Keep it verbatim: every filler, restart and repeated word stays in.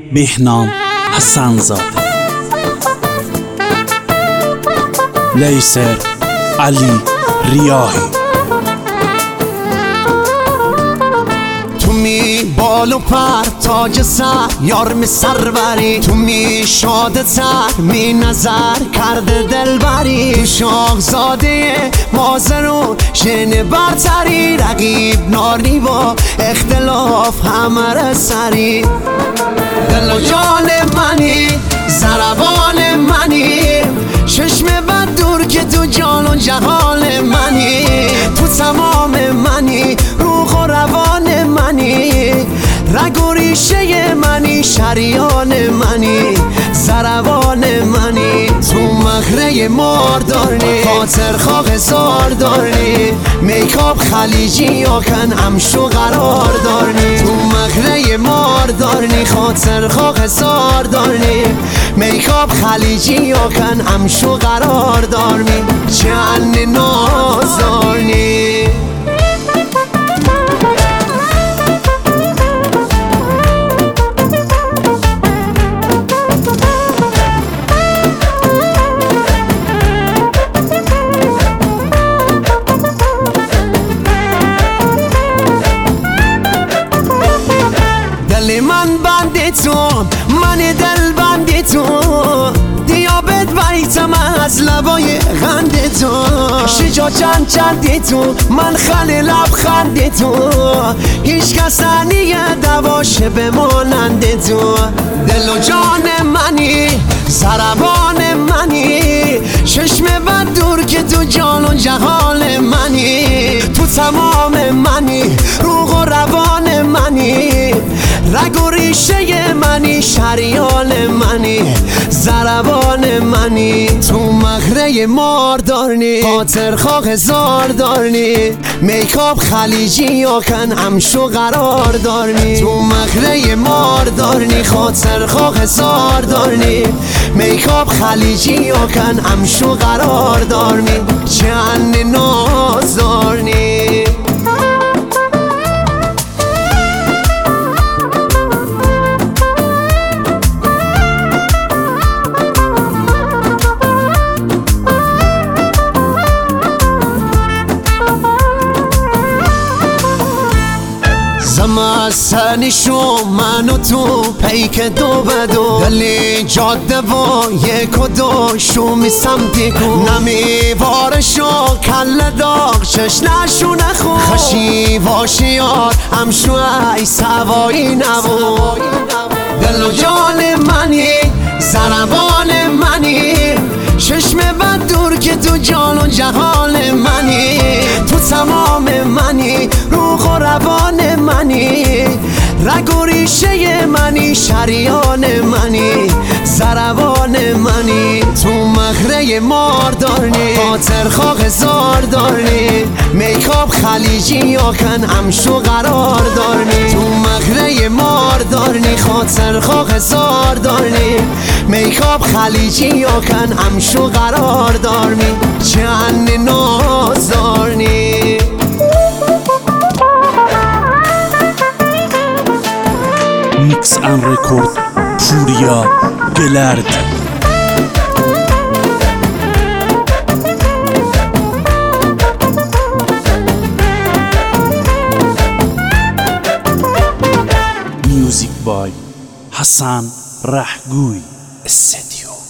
بهنام حسن‌زاده، لیسر علی ریاحی. تو می بال و پر تاج سر یار می سروری، تو می شاده تر می نظر کرده دلبری، تو شاهزاده مازرون شن برتری، رقیب ناری با اختلاف همه سری. دل و جان منی زربان منی، چشم بد دور که تو جان و جهان منی، تو تمام منی روح و روان منی، رگ و ریشه منی شریان منی، زربان منی، تو مخره ماردارنی خاطر خواه زاردارنی، میکاب خلیجی یا کن امشو قرار دارنی، تو مخره ماردارنی خاطر خواه زاردارنی، میکاب خلیجی یا کن امشو قرار دارنی، چند نازارنی. دل من بندی تو، من دل بندی تو، دیابت بریتم از لبای غندی تو، شجا چند چندی تو، من خلی لبخندی تو، هیچ کس نیه دواشه بمانندی تو. دل و جان منی زربان منی، چشم بد دور که تو جان و جهان منی، تو تمام منی روح و روان منی، رگ و ریشه منی شریان منی، زربان منی، تو مخره ماردارنی خاطر خواه زاردارنی، میکاب خلیجی یا کن امشو قرار دارنی، تو مخره ماردارنی خاطر خواه زاردارنی، میکاب خلیجی یا کن امشو قرار دارنی، چند نازارنی. زمستنی شو من و تو پیک دو بدو، دلی جاده و یک و دو شومی سمتی کن، نمی وارشو کل داغ چش نشو نخون، خشی واشیار همشو ای سوایی نبو. دل و جان منی زربان منی، چشم بد دور که تو جان و جهان منی، تو تمام منی روح و روان منی، رگ و ریشه منی شریان منی، زربان منی، تو مخره ماردارنی خاطر خواه زاردارنی، میکاب خلیجی یا کن امشو قرار دارنی، تو مخره ماردارنی خاطر خواه زاردارنی، میکاب خلیجی یا کن امشو قرار دارنی، چند نازارنی. میکس ان رکورد پوریا گلرد. میوزیک بای حسن رحگوی استدیو.